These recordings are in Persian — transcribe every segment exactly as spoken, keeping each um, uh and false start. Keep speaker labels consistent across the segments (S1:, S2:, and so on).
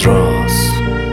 S1: راست.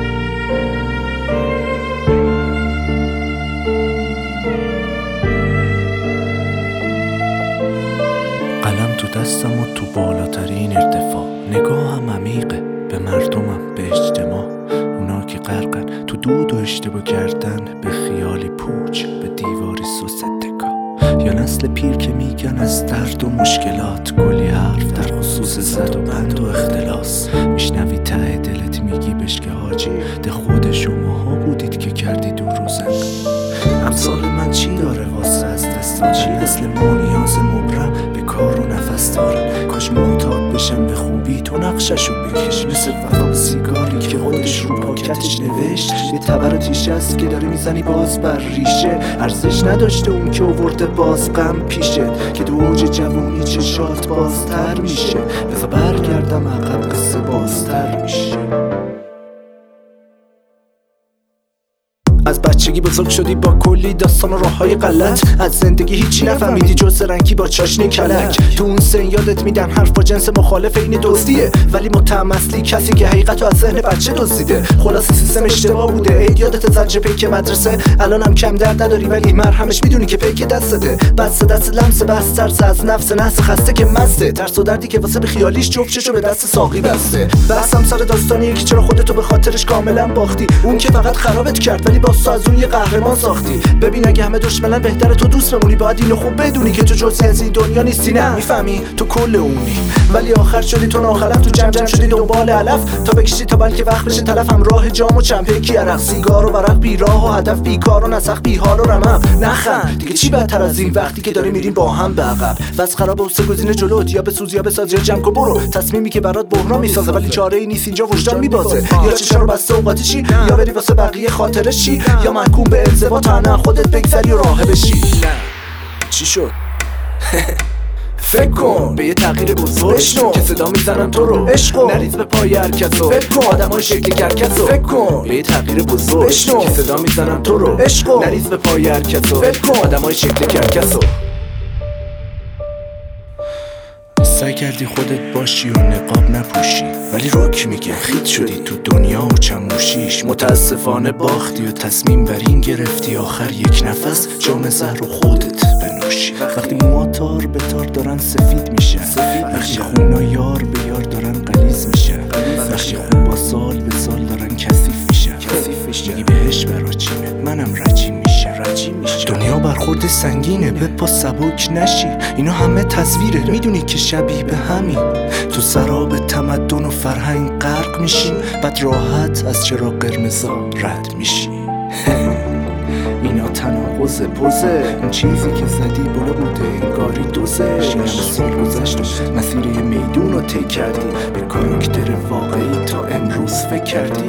S1: قلم تو دستم و تو بالاترین ارتفاع، نگاهم عمیقه به مردمم، به اجتماع، اونا که غرقن تو دود و اشتباه کردن، به خیالی پوچ، به دیواری سوس اتکا، یا نسل پیر که میگن از درد و مشکلات، گلی حرف در خصوص زد و بند و اختلاس. میشنوی ته دلت میگی بشکه حاجی، ده خود شماها بودید که کردید اون روزن. امثال من چی داره واسه از دست دادن؟ نسل ما نیاز مبرم به کار و نفس دارن. کاش معتاد بشم به خوبی تو نقششو بکش، مثل وفا به سیگاری که خودش رو پاکتش نوشت. یه تبر تیشه است که داری میزنی باز بر ریشه، ارزش نداشته اون که آورده باز غم پیشت، که تو اوج جوونی چشات بازتر میشه. بذار برگردم عقب قصه بازتر میشه. از بچگی بزرگ شدی با کلی داستان و راههای غلط، از زندگی هیچی نفهمیدی جز رنگی با چاشنی کلک. تو اون سن یادت میدن حرف با جنس مخالف این دزدیه، ولی متهم اصلی کسی که حقیقتو از ذهن بچه دزدیده. خلاص سیستم اشتباه بوده، عید یادت زجر پیک مدرسه، الانم کم درد نداری ولی مرهمش میدونی که پیک دستته. بس دست لمس بس ترس از نفس نحس خسته که مسته، ترس و دردی که واسه بخیالیش جفتشو به دست ساقی بسته. بحثم سر داستانیه که چرا خودتو به خاطرش کاملا باختی، اون که فقط خرابت کرد ولی با از اون یه قهرمان ساختی. ببین اگه همه دشمنن بهتره تو دوست بمونی، باید اینو خوب بدونی که تو جزئی از این دنیا نیستی. نه میفهمی تو کل اونی، ولی آخر شدی تو ناخلف، تو جمع جمع شدی دنبال علف تا بکشی تا بلکه وقت بشه تلف. هم راه جام و چمپیکی عرق، سیگار و ورق، بی راه و هدف، بیکار و نسخ، بی حال و رمم. نخند دیگه، چی بدتر از این وقتی که داری میریم با هم به عقب. بس خراب و سه گزینه جلوت، یا بسوز یا بساز یا جمع کن برو. تصمیمی که برات بحران میسازه ولی چاره ای نیست، اینجا وجدان میبازه. یا چشا رو بسته اوقاتشی، یا بری واسه بقیه خاطرش چی، یا محکوم به انزوا تا نه خودت بگذری و راه بشی. چی شد؟ فکر کن به یه تغییر بزرگ که صدا میزنن تو رو، عشقو نریز به پای هر کسو. فکر کن آدمای شکل کرکسو. فکر کن به یه تغییر بزرگ که صدا میزنن تو رو، عشقو نریز به پای هر کسو. فکر کن آدمای شکل کرکسو. سعی کردی خودت باشی و نقاب نپوشی، ولی رک میگه خیت شدی تو دنیا و چموشیش. متاسفانه باختی و تصمیم بر این گرفتی آخر یک نفس جام زهر و خودت بنوشی. وقتی موها تار به تار دارن سفید میشن، وقتی خونا یار به یار دارن غلیظ میشن، وقتی خون با سال به سال دارن کثیف میشن. میگی بهش برا چیمه، منم رجیم میشه. دنیا برخورد سنگینه، به پا سبک نشی. اینا همه تصویره، میدونی که شبیه به همین. تو سراب تمدن و فرهنگ غرق میشی، بعد راحت از چراغ قرمزا رد میشی. اینا تناقض پوزه، اون چیزی که زدی بالا بوده انگاری دوزه. شیش سال گذشت و مسیر یه میدون رو طی کردی، به کاراکتر واقعی تا امروز فکر کردی؟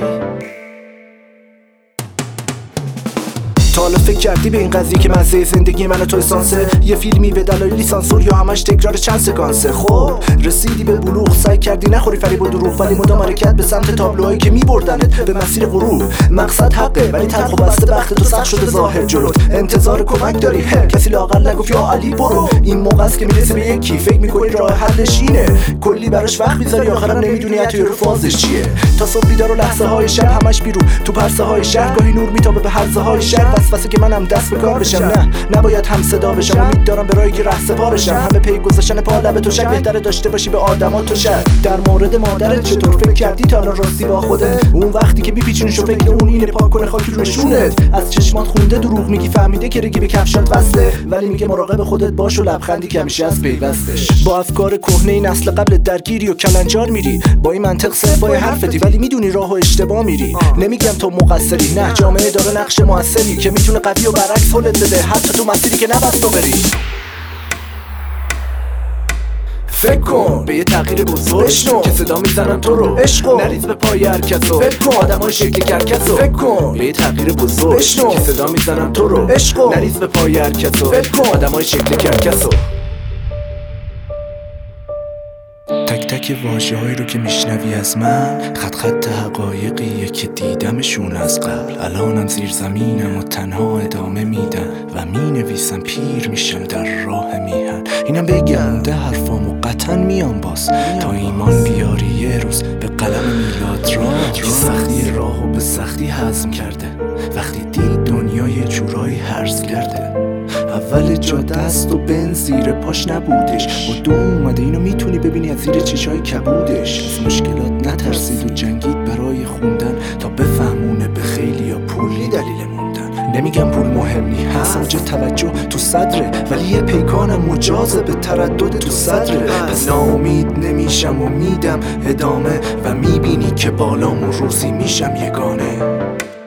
S1: تا حالا فکر کردی به این قضیه که مزه زندگی من و تو اسانسه؟ یه فیلمی به دلایلی سانسور یا همش تکرار چند سکانسه؟ خب رسیدی به بلوغ، سعی کردی نخوری فریب و دروغ، ولی مدام حرکت به سمت تابلوهایی که میبردنت به مسیر غرور. مقصد حقه ولی تلخ و بسته بخت تو سخت شده ظاهر جلوت. انتظار کمک داری، کسی لااقل نگفت یا علی برو. این موقع است که میرسه به یکی فکر میکنی راه حلش اینه، کلی براش وقت میذاری آخرام نمیدونی حتی رو فازش چیه. تا صبح بیدار و لحظه های شب همش بیرو تو پرسه های شهر، گاهی نور میتابه به هرزه های شهر. واسه که منم دست به کار بشم، نه نباید هم صدا بشم. امید دارم به راهی که ره سپارشم، همه پی گذاشتن پا لب تو شک. بهتره داشته باشی به آدما تو شک. در مورد مادرت چطور فکر کردی تا الان راستی با خودت؟ اون وقتی که میپیچونیش و فکر اون اینه پاک کنه خاکی رو نشونت. از چشمات خونده دروغ میگی، فهمیده که رگی به کفشات وصله، ولی میگه مراقب خودت باش و لبخندی که همیشه از پیوستش. با افکار کهنه نسل قبل درگیری و کلنجار میری، با این منطق صفای حرفتی ولی میدونی راهو اشتباه میری. نمیگم تو مقصری، نه جامعه داره نقش موثری که میتونه قوی و برعکس حلت بده، حتی تو مسیری که نباید تو بری. فکر کن به یه تغییر بزرگ که صدا میزنن تو رو، عشقو نریز به پای هر کسو. فکر کن آدمای شکل کرکسو. فکر کن به یه تغییر بزرگ که صدا میزنن تو رو، عشقو نریز به پای هر کسو. فکر کن آدمای شکل کرکسو. تک تک تک واژه‌هایی رو که میشنوی از من خط خط حقایقیه که دیدمشون از قبل. الانم زیر زمینم و تنها ادامه میدم و مینویسم پیر میشم در راه میهن. اینم بگم مونده حرفامو قطعا میام باز تا ایمان بیاری یه روز به قلم میلاد را. بی سختی راهو به سختی هضم کرده وقتی دید دنیا یه جورایی هرز کرده. اول جا دست و بن زیر پاش نبودش، با دو اومده اینو میتونی ببینی از زیر چشای کبودش. از مشکلات نترسید و جنگید برای خوندن تا بفهمونه به خیلی یا پولی دلیل موندن. نمیگم پول مهم نی، هست اوج توجه تو صدره، ولی یه پیکانم مجازه به تردد تو صدره. پس ناامید نمیشم و میدم ادامه و میبینی که بالامون روزی میشم یگانه.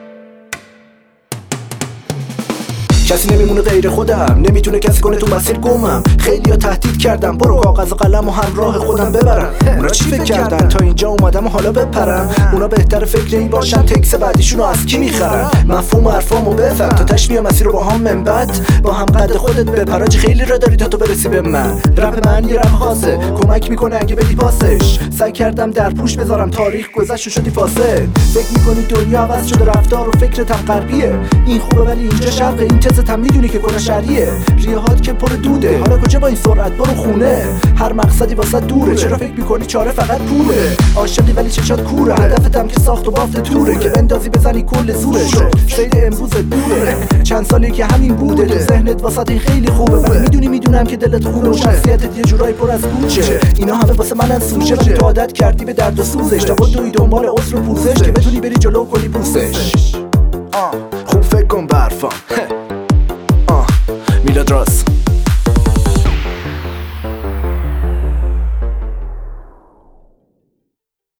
S1: کسی نمیمونه غیر خودم، نمیتونه کسی کنه تو مسیر گمم. خیلی ها تهدید کردم برو کاغذ و قلم و همراه خودم ببرم. اونا چی فکر کردن تا اینجا اومدم و حالا بپرم؟ اونا بهتر فکر این باشن تکس بعدیشونو از کی میخرن. مفهوم حرفامو بفهم تا تشمیه مسیر رو با هم منبت با هم قد خودت بپراج. خیلی را داری تا تو برسی به من. رپ من یه رپ خاصه، کمک میکنه اگه بدی پاسش. سعی کردم در پوش بذارم تاریخ گذشت و شدی فاسد. فکر میکنی دنیا عوض شده رفتار و فکرت هم غربیه. این خوبه ولی اینجا شرقه، این تست هم میدونی که کنه شریه. ریهات که پر دوده، حالا کجا با این سرعت برو خونه. هر مقصدی واسه دوره، چرا فکر میکنی چاره فقط پوله؟ عاشقی ولی چشات کوره، هدفتم که ساخت و بافت توره که بندازی بزنی کل زورش. سید امروز دوره، چند سالی که همین بوده تو ذهنت واسه این خیلی خوبه، ولی میدونی میدونم که دلت خونه و شخصیتت یه جورایی پر از گوچه. اینا همه واسه منن سوچه، ولی تو عادت کردی به درد و سوزش تا دوی دنبال عذر و پوزش که بتونی بری جلو کنی پوسش. خوب فکر کن برفام میلاد راست.